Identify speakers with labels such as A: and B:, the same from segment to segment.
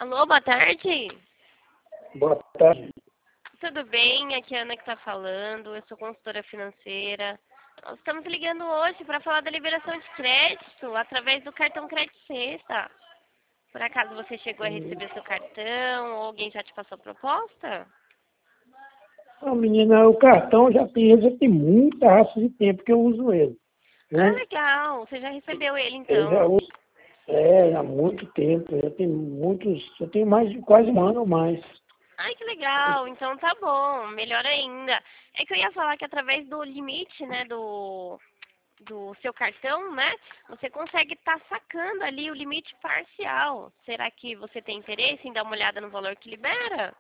A: Alô, boa tarde.
B: Boa tarde.
A: Tudo bem? Aqui é a Ana que está falando. Eu sou consultora financeira. Nós estamos ligando hoje para falar da liberação de crédito através do cartão Crédito Sexta. Por acaso você chegou a receber seu cartão ou alguém já te passou a proposta?
B: Menina, o cartão já tem muita raça de tempo que eu uso ele,
A: Ah,
B: né?
A: legal. Você já recebeu ele
B: Eu já
A: então.
B: uso, há muito tempo, eu tenho mais de quase um ano ou mais.
A: Ai, que legal. Então tá bom. Melhor ainda. É que eu ia falar que através do limite, né, do seu cartão, né? Você consegue estar sacando ali o limite parcial. Será que você tem interesse em dar uma olhada no valor que libera?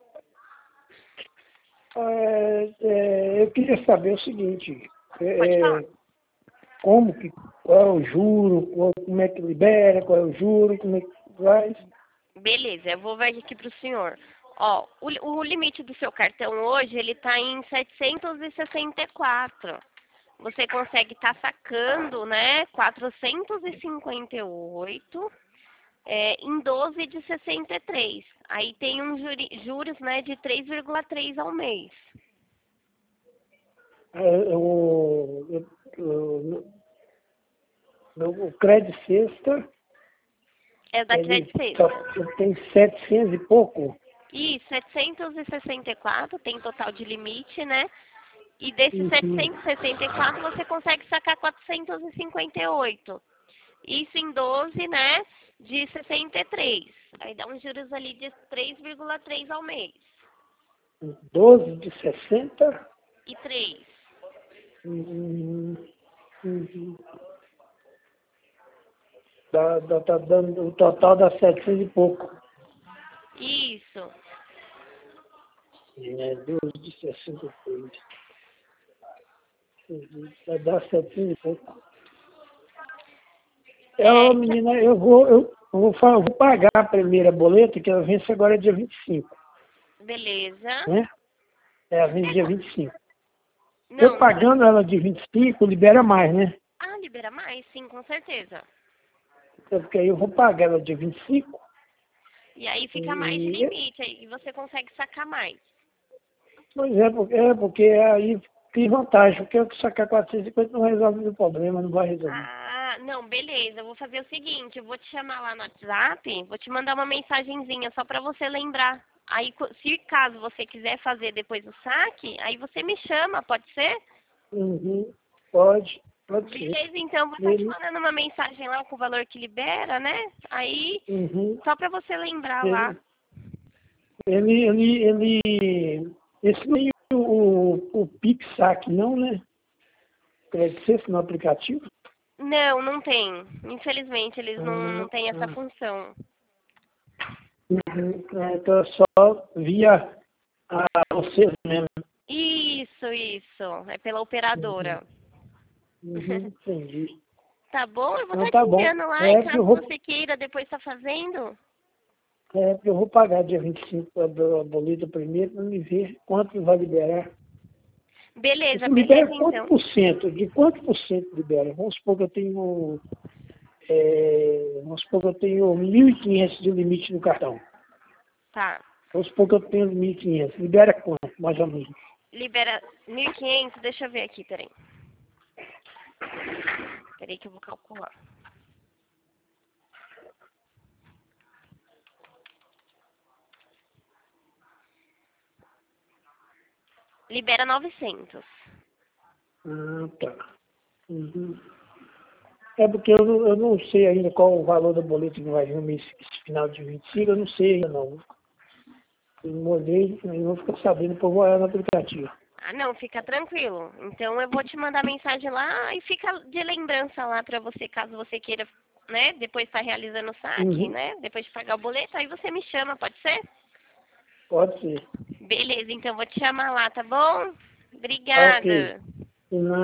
B: Eu queria saber o seguinte,
A: Pode falar.
B: qual é o juro, como é que libera, qual é o juro, como é que faz.
A: Beleza, eu vou ver aqui para o senhor. Ó, o limite do seu cartão hoje, ele está em 764. Você consegue estar sacando, né, 458 em 12 de 63. Aí tem uns juros, né, de 3,3 ao mês.
B: O Crédito Sexta,
A: É da
B: ele
A: Crédito Sexta.
B: tem 700 e pouco.
A: E 764 tem total de limite, né? E desses
B: Uhum.
A: 764 você consegue sacar 458. Isso em 12, né? De 63. Aí dá uns juros ali de 3,3 ao mês.
B: 12 de 60.
A: E 3.
B: Uhum. Uhum. Tá dando, o total dá 700 e pouco.
A: Isso.
B: 12 de 63. Vai dar 700 e pouco.
A: É,
B: Menina, eu vou pagar a primeira boleta, que ela vence agora dia 25,
A: beleza.
B: né? Ela vence
A: É,
B: dia 25. Eu
A: não, não.
B: pagando ela de 25, libera mais, né?
A: Ah, libera mais? Sim, com certeza.
B: Porque aí eu vou pagar ela dia 25
A: E aí
B: e,
A: fica mais de
B: cinco
A: limite, aí você consegue sacar mais.
B: pois porque aí tem vantagem, porque eu sacar 450 não resolve o problema, não vai resolver.
A: Ah, não, beleza. Eu vou fazer o seguinte, eu vou te chamar lá no WhatsApp, vou te mandar uma mensagenzinha só para você lembrar. Aí, se caso você quiser fazer depois o saque, aí você me chama, pode ser?
B: Uhum. Pode ser.
A: Beleza, então vou estar te
B: Ele,
A: mandando uma mensagem lá com o valor que libera, né? Aí,
B: uhum.
A: só para você lembrar lá.
B: ele, esse nem o Pix saque não, né? Crédito Sexta no aplicativo.
A: Não, não tem. Infelizmente, eles não têm essa
B: Ah,
A: função.
B: uhum. Então é só via vocês mesmo.
A: Isso. É pela
B: Uhum.
A: operadora.
B: Entendi.
A: Tá bom? Eu vou
B: Então
A: estar te
B: tá bom.
A: enviando lá e caso você queira depois estar fazendo.
B: Porque eu vou pagar dia 25 a boleta primeiro para me ver quanto vai liberar.
A: Beleza,
B: Isso libera
A: beleza
B: quanto
A: então.
B: por cento? De quanto por cento libera? Vamos supor que eu tenho. Vamos supor que eu tenho 1.500 de limite no cartão.
A: Tá.
B: Vamos supor que eu tenho 1.500. Libera quanto, mais ou menos?
A: Libera 1.500, deixa eu ver aqui, peraí. Peraí que eu vou calcular. Libera 900.
B: Tá. Uhum. É porque eu não sei ainda qual o valor da boleta que vai vir no mês esse final de 25, eu não sei ainda não. Eu não olhei, eu vou ficar sabendo, depois eu vou olhar no aplicativo.
A: Ah, não, fica tranquilo. Então eu vou te mandar mensagem lá e fica de lembrança lá pra você, caso você queira, né? Depois tá realizando o saque,
B: Uhum.
A: né? Depois de pagar o boleto, aí você me chama, pode ser?
B: Pode ser.
A: Beleza, então vou te chamar lá, tá bom?
B: Tá ok.
A: Obrigada.
B: Não.